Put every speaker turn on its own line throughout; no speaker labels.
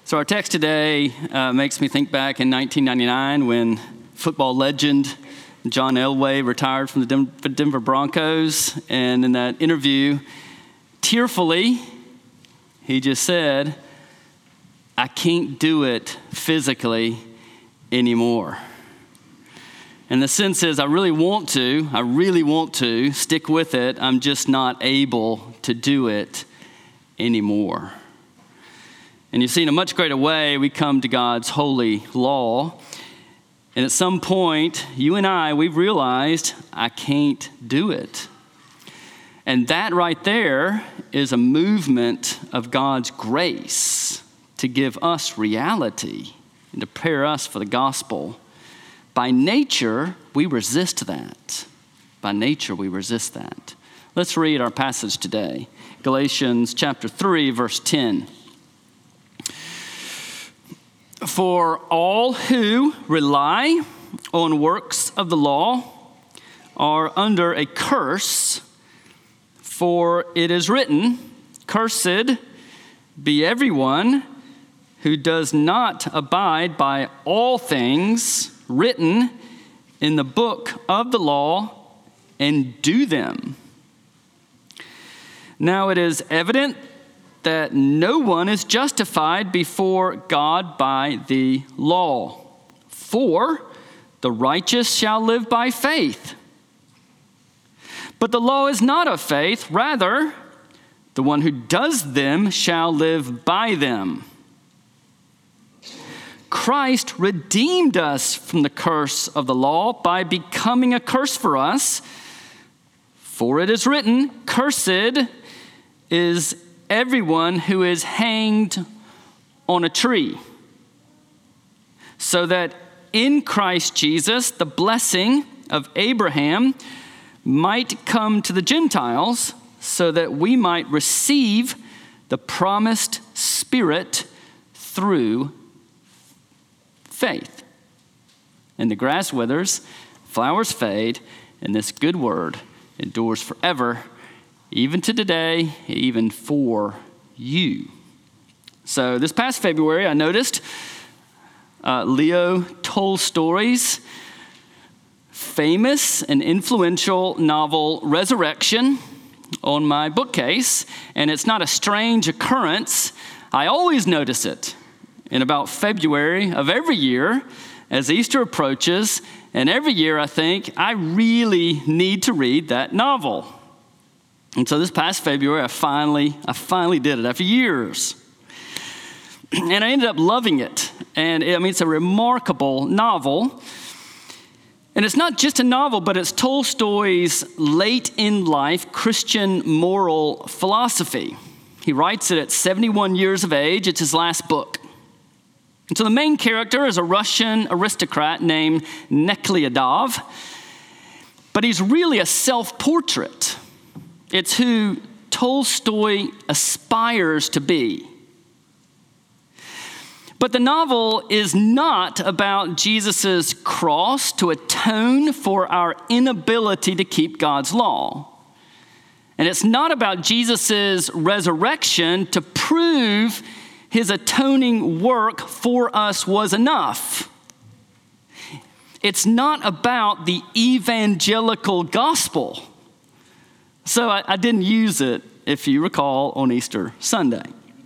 So our text today makes me think back in 1999 when football legend John Elway retired from the Denver Broncos. And in that interview, tearfully, he just said, "I can't do it physically anymore." And the sense is, I really want to stick with it. I'm just not able to do it anymore. And you see, in a much greater way, we come to God's holy law. And at some point, you and I, we've realized, I can't do it. And that right there is a movement of God's grace to give us reality and to prepare us for the gospel. By nature, we resist that. By nature, we resist that. Let's read our passage today. Galatians chapter 3, verse 10. For all who rely on works of the law are under a curse, for it is written, "Cursed be everyone who does not abide by all things written in the book of the law and do them." Now it is evident that no one is justified before God by the law. For the righteous shall live by faith. But the law is not of faith. Rather, the one who does them shall live by them. Christ redeemed us from the curse of the law by becoming a curse for us. For it is written, "Cursed is everyone who is hanged on a tree," so that in Christ Jesus the blessing of Abraham might come to the Gentiles, so that we might receive the promised Spirit through faith. And the grass withers, flowers fade, and this good word endures forever, even to today, even for you. So this past February, I noticed Leo Tolstoy's famous and influential novel, Resurrection, on my bookcase. And it's not a strange occurrence. I always notice it in about February of every year as Easter approaches. And every year I think, I really need to read that novel. And so this past February, I finally did it after years. And I ended up loving it. And it's a remarkable novel. And it's not just a novel, but it's Tolstoy's late in life Christian moral philosophy. He writes it at 71 years of age. It's his last book. And so the main character is a Russian aristocrat named Nekhlyadov. But he's really a self-portrait. It's who Tolstoy aspires to be. But the novel is not about Jesus' cross to atone for our inability to keep God's law. And it's not about Jesus' resurrection to prove his atoning work for us was enough. It's not about the evangelical gospel. So I didn't use it, if you recall, on Easter Sunday.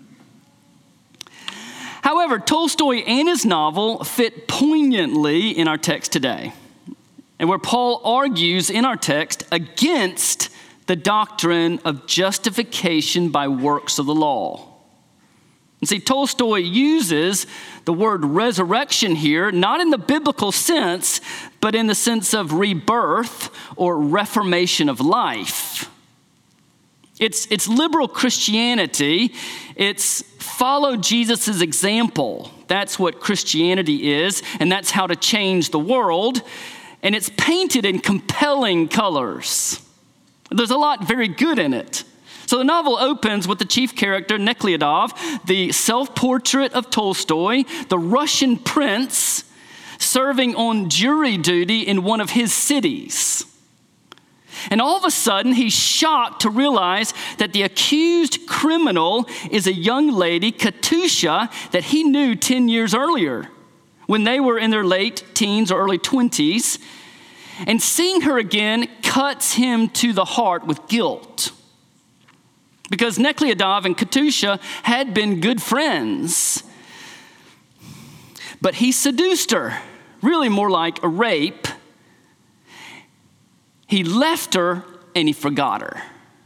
However, Tolstoy and his novel fit poignantly in our text today, and where Paul argues in our text against the doctrine of justification by works of the law. And see, Tolstoy uses the word resurrection here, not in the biblical sense, but in the sense of rebirth or reformation of life. It's liberal Christianity. It's follow Jesus' example. That's what Christianity is, and that's how to change the world. And it's painted in compelling colors. There's a lot very good in it. So the novel opens with the chief character, Nekhlyadov, the self-portrait of Tolstoy, the Russian prince, serving on jury duty in one of his cities. And all of a sudden, he's shocked to realize that the accused criminal is a young lady, Katusha, that he knew 10 years earlier when they were in their late teens or early 20s. And seeing her again cuts him to the heart with guilt. Because Nekhlyadov and Katusha had been good friends. But he seduced her, really more like a rape. He left her and he forgot her.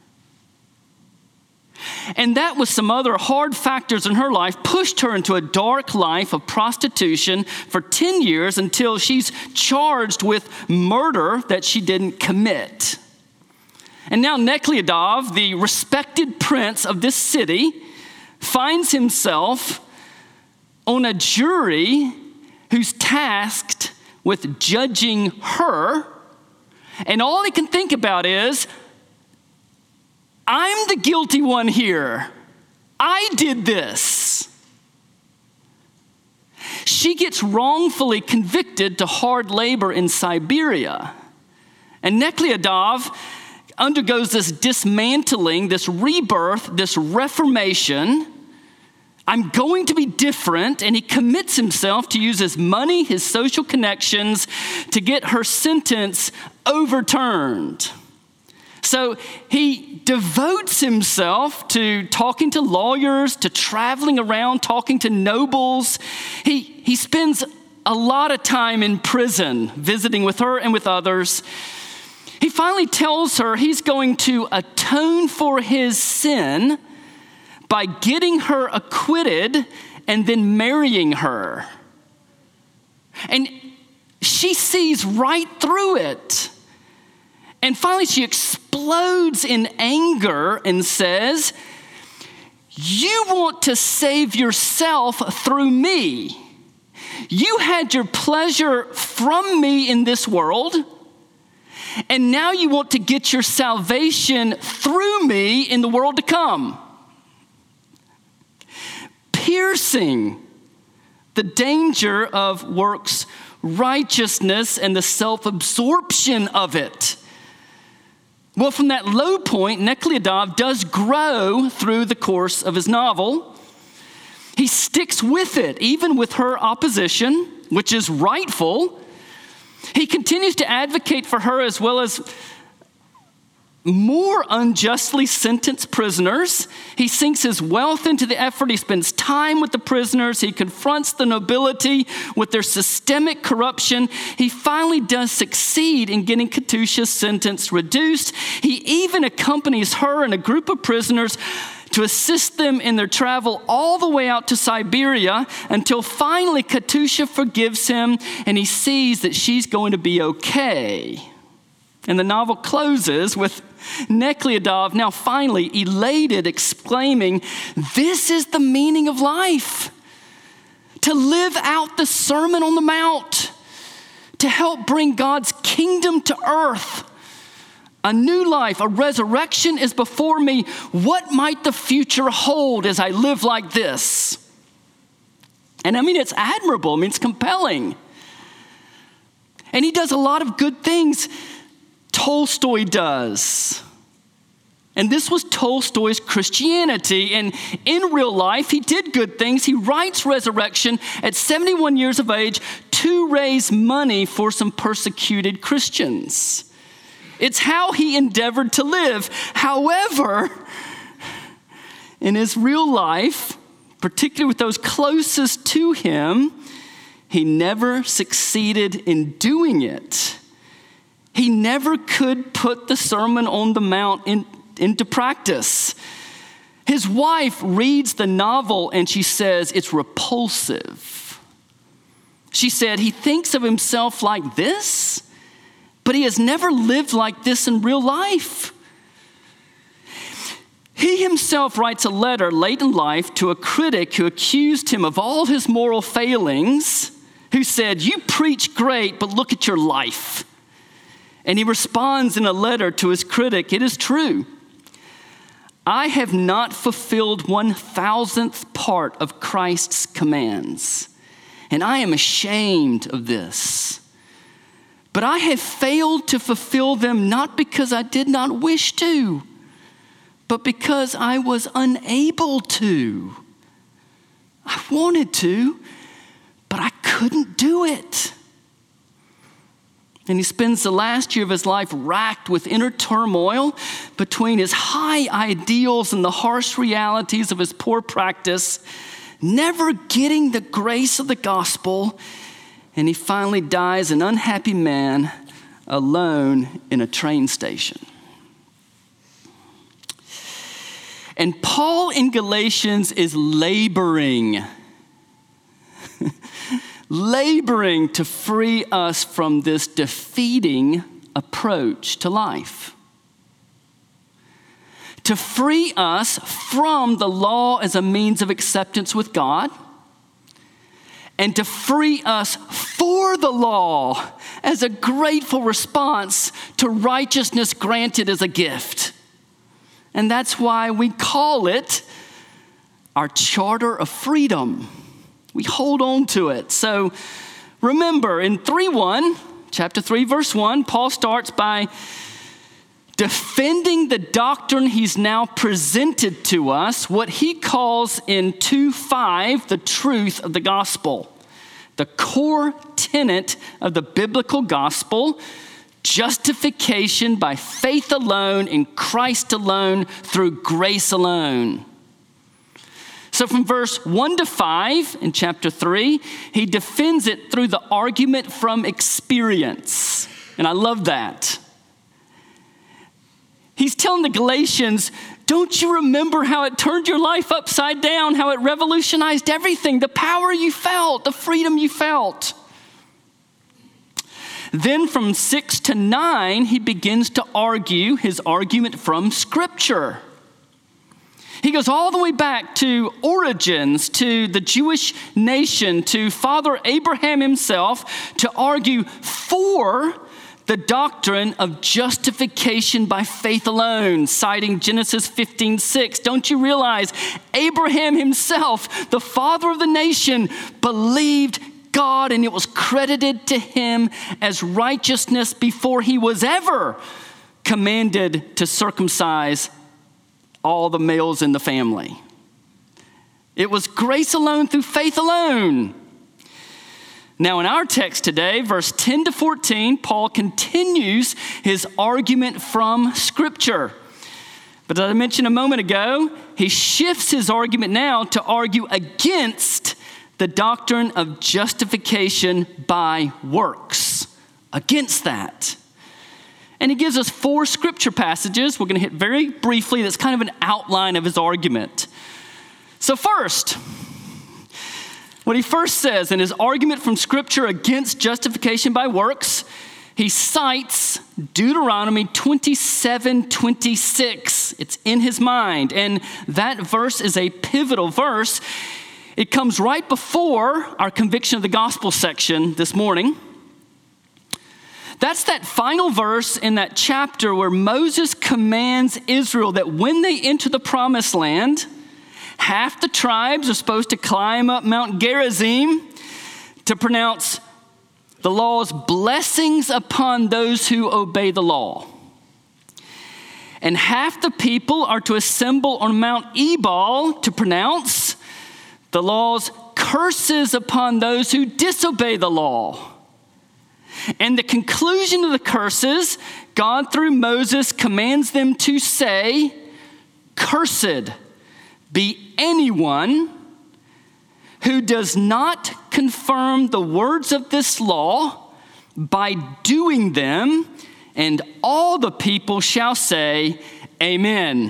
And that with some other hard factors in her life pushed her into a dark life of prostitution for 10 years until she's charged with murder that she didn't commit. And now Nekhlyadov, the respected prince of this city, finds himself on a jury who's tasked with judging her. And all he can think about is, I'm the guilty one here. I did this. She gets wrongfully convicted to hard labor in Siberia. And Nekhlyadov undergoes this dismantling, this rebirth, this reformation. I'm going to be different, and he commits himself to use his money, his social connections, to get her sentence overturned. So he devotes himself to talking to lawyers, to traveling around, talking to nobles. He spends a lot of time in prison, visiting with her and with others. He finally tells her he's going to atone for his sin by getting her acquitted and then marrying her. And she sees right through it. And finally she explodes in anger and says, you want to save yourself through me. You had your pleasure from me in this world, and now you want to get your salvation through me in the world to come. Piercing the danger of works righteousness and the self-absorption of it. Well, from that low point, Nekhlyadov does grow through the course of his novel. He sticks with it, even with her opposition, which is rightful. He continues to advocate for her as well as more unjustly sentenced prisoners. He sinks his wealth into the effort. He spends time with the prisoners. He confronts the nobility with their systemic corruption. He finally does succeed in getting Katusha's sentence reduced. He even accompanies her and a group of prisoners to assist them in their travel all the way out to Siberia until finally Katusha forgives him and he sees that she's going to be okay. And the novel closes with Nekhlyadov now finally elated, exclaiming, this is the meaning of life. To live out the Sermon on the Mount, to help bring God's kingdom to earth. A new life, a resurrection is before me. What might the future hold as I live like this? And I mean, it's admirable. I mean, it's compelling. And he does a lot of good things. Tolstoy does. And this was Tolstoy's Christianity. And in real life, he did good things. He writes Resurrection at 71 years of age to raise money for some persecuted Christians. It's how he endeavored to live. However, in his real life, particularly with those closest to him, he never succeeded in doing it. He never could put the Sermon on the Mount into practice. His wife reads the novel and she says it's repulsive. She said, he thinks of himself like this, but he has never lived like this in real life. He himself writes a letter late in life to a critic who accused him of all his moral failings, who said, you preach great, but look at your life. And he responds in a letter to his critic, it is true. I have not fulfilled 1,000th part of Christ's commands, and I am ashamed of this. but I have failed to fulfill them not because I did not wish to, but because I was unable to. I wanted to, but I couldn't do it. And he spends the last year of his life racked with inner turmoil between his high ideals and the harsh realities of his poor practice, never getting the grace of the gospel, and he finally dies an unhappy man alone in a train station. And Paul in Galatians is laboring to free us from this defeating approach to life. To free us from the law as a means of acceptance with God, and to free us for the law as a grateful response to righteousness granted as a gift. And that's why we call it our charter of freedom. We hold on to it. So remember, in chapter 3, verse 1, Paul starts by defending the doctrine he's now presented to us, what he calls in 2:5 the truth of the gospel. The core tenet of the biblical gospel: justification by faith alone, in Christ alone, through grace alone. So from verse 1 to 5 in chapter 3, he defends it through the argument from experience. And I love that. He's telling the Galatians, don't you remember how it turned your life upside down, how it revolutionized everything, the power you felt, the freedom you felt? Then from 6 to 9, he begins to argue his argument from Scripture. He goes all the way back to origins, to the Jewish nation, to Father Abraham himself, to argue for the doctrine of justification by faith alone, citing Genesis 15:6. Don't you realize Abraham himself, the father of the nation, believed God, and it was credited to him as righteousness before he was ever commanded to circumcise all the males in the family. It was grace alone through faith alone. Now in our text today, verse 10 to 14, Paul continues his argument from Scripture. But as I mentioned a moment ago, he shifts his argument now to argue against the doctrine of justification by works. Against that. And he gives us 4 scripture passages we're going to hit very briefly. That's kind of an outline of his argument. So first, what he first says in his argument from Scripture against justification by works, he cites Deuteronomy 27:26. It's in his mind. And that verse is a pivotal verse. It comes right before our conviction of the gospel section this morning. That's that final verse in that chapter where Moses commands Israel that when they enter the promised land, half the tribes are supposed to climb up Mount Gerizim to pronounce the law's blessings upon those who obey the law. And half the people are to assemble on Mount Ebal to pronounce the law's curses upon those who disobey the law. And the conclusion of the curses, God through Moses commands them to say, "Cursed be anyone who does not confirm the words of this law by doing them," and all the people shall say, "Amen."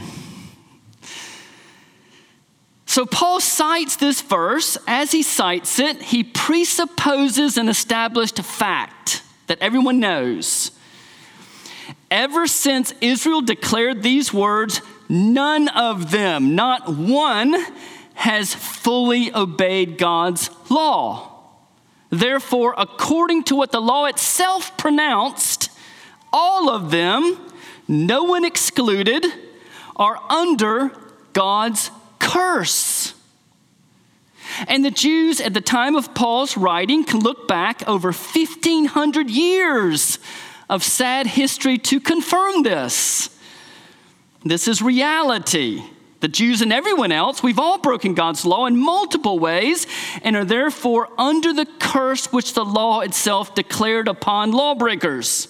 So Paul cites this verse. As he cites it, he presupposes an established fact that everyone knows. Ever since Israel declared these words, none of them, not one, has fully obeyed God's law. Therefore, according to what the law itself pronounced, all of them, no one excluded, are under God's curse. And the Jews at the time of Paul's writing can look back over 1,500 years of sad history to confirm this. This is reality. The Jews and everyone else, we've all broken God's law in multiple ways and are therefore under the curse which the law itself declared upon lawbreakers.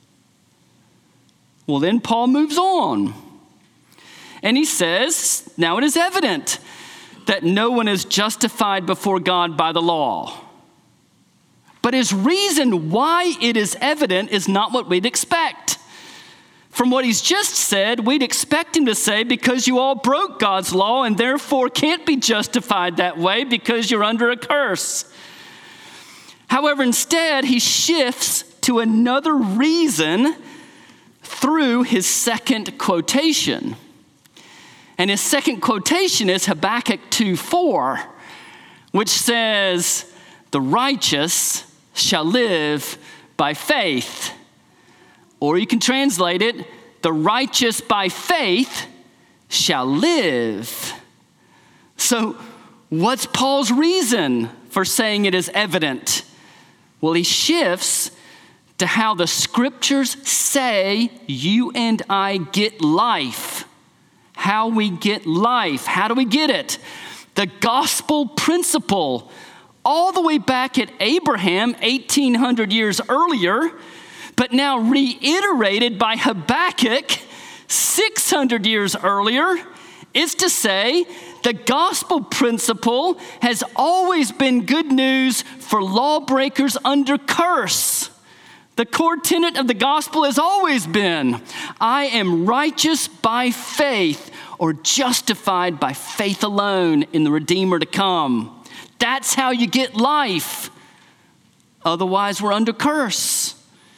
Well, then Paul moves on. And he says, now it is evident that no one is justified before God by the law. But his reason why it is evident is not what we'd expect. From what he's just said, we'd expect him to say, because you all broke God's law and therefore can't be justified that way because you're under a curse. However, instead, he shifts to another reason through his second quotation. And his second quotation is Habakkuk 2:4, which says, the righteous shall live by faith. Or you can translate it, the righteous by faith shall live. So what's Paul's reason for saying it is evident? Well, he shifts to how the scriptures say you and I get life. How we get life. How do we get it? The gospel principle, all the way back at Abraham, 1,800 years earlier, but now reiterated by Habakkuk 600 years earlier, is to say the gospel principle has always been good news for lawbreakers under curse. The core tenet of the gospel has always been, I am righteous by faith or justified by faith alone in the Redeemer to come. That's how you get life. Otherwise, we're under curse.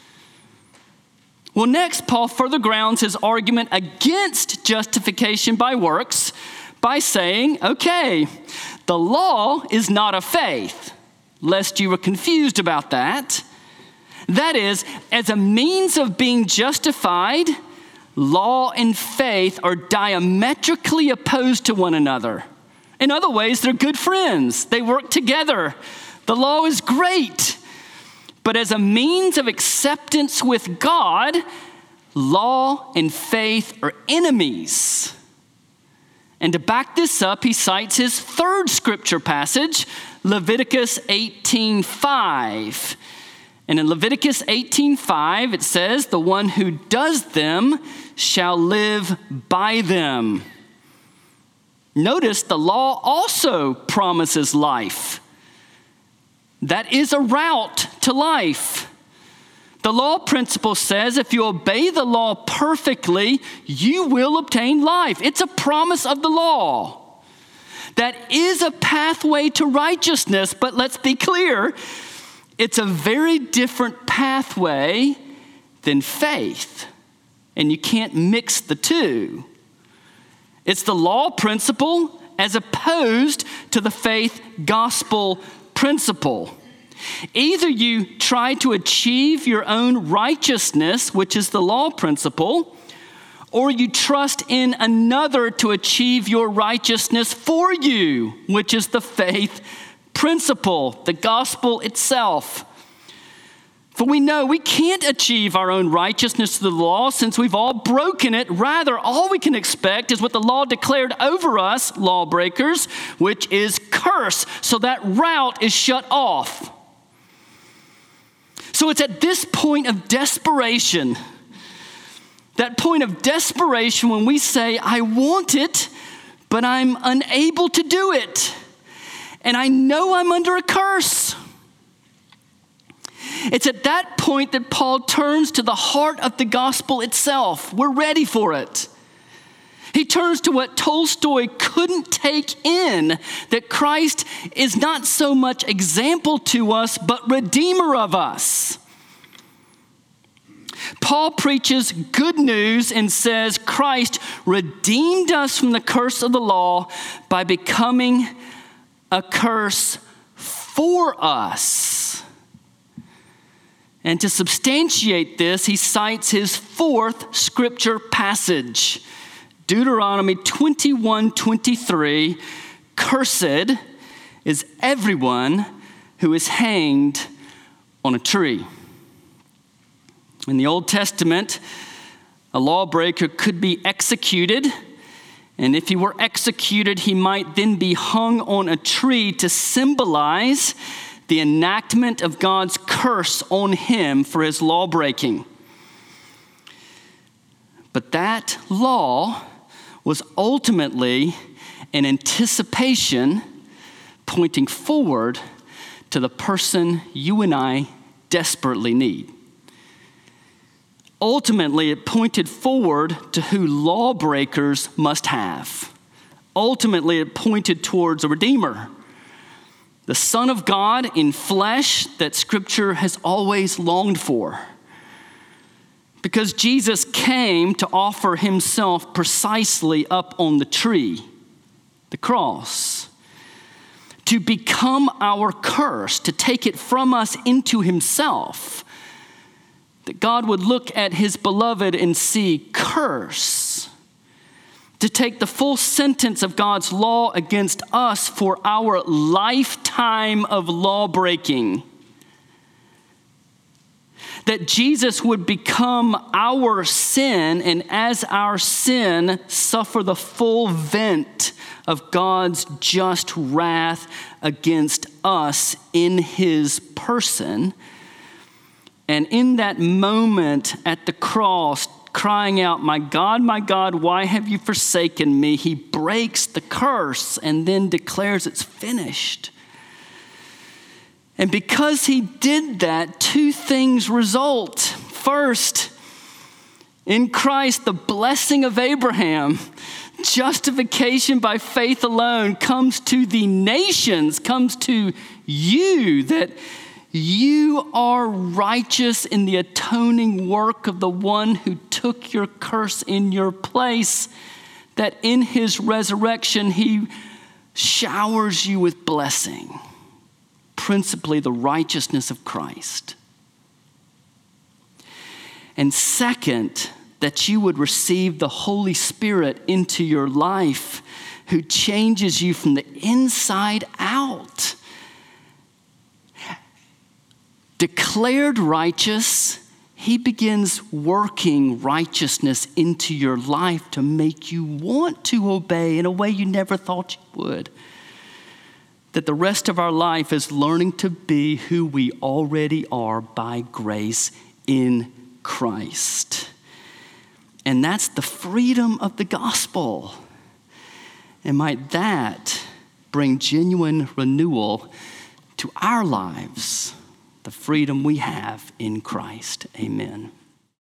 Well, next, Paul further grounds his argument against justification by works by saying, okay, the law is not of faith, lest you were confused about that. That is, as a means of being justified, law and faith are diametrically opposed to one another. In other ways, they're good friends. They work together. The law is great. But as a means of acceptance with God, law and faith are enemies. And to back this up, he cites his third scripture passage, Leviticus 18:5. And in Leviticus 18:5, it says, the one who does them shall live by them. Notice the law also promises life. That is a route to life. The law principle says if you obey the law perfectly, you will obtain life. It's a promise of the law. That is a pathway to righteousness, but let's be clear, it's a very different pathway than faith, and you can't mix the two. It's the law principle as opposed to the faith gospel principle. Either you try to achieve your own righteousness, which is the law principle, or you trust in another to achieve your righteousness for you, which is the faith principle, the gospel itself. For we know we can't achieve our own righteousness through the law since we've all broken it. Rather, all we can expect is what the law declared over us, lawbreakers, which is curse. So that route is shut off. So it's at this point of desperation, that point of desperation when we say, I want it, but I'm unable to do it. And I know I'm under a curse. It's at that point that Paul turns to the heart of the gospel itself. We're ready for it. He turns to what Tolstoy couldn't take in, that Christ is not so much example to us, but redeemer of us. Paul preaches good news and says Christ redeemed us from the curse of the law by becoming a curse for us. And to substantiate this, he cites his fourth scripture passage, Deuteronomy 21:23, cursed is everyone who is hanged on a tree. In the Old Testament, a lawbreaker could be executed, and if he were executed, he might then be hung on a tree to symbolize the enactment of God's curse on him for his lawbreaking. But that law was ultimately an anticipation pointing forward to the person you and I desperately need. Ultimately, it pointed forward to who lawbreakers must have. Ultimately, it pointed towards a Redeemer, the Son of God in flesh that Scripture has always longed for. Because Jesus came to offer himself precisely up on the tree, the cross, to become our curse, to take it from us into himself, that God would look at his beloved and see curse, to take the full sentence of God's law against us for our lifetime of lawbreaking, that Jesus would become our sin, and as our sin, suffer the full vent of God's just wrath against us in his person. And in that moment at the cross, crying out, my God, why have you forsaken me?" He breaks the curse and then declares it's finished. And because he did that, two things result. First, in Christ, the blessing of Abraham, justification by faith alone, comes to the nations, comes to you, that you are righteous in the atoning work of the one who took your curse in your place, that in his resurrection he showers you with blessing, principally the righteousness of Christ. And second, that you would receive the Holy Spirit into your life, who changes you from the inside out. Declared righteous, he begins working righteousness into your life to make you want to obey in a way you never thought you would. That the rest of our life is learning to be who we already are by grace in Christ. And that's the freedom of the gospel. And might that bring genuine renewal to our lives, the freedom we have in Christ. Amen.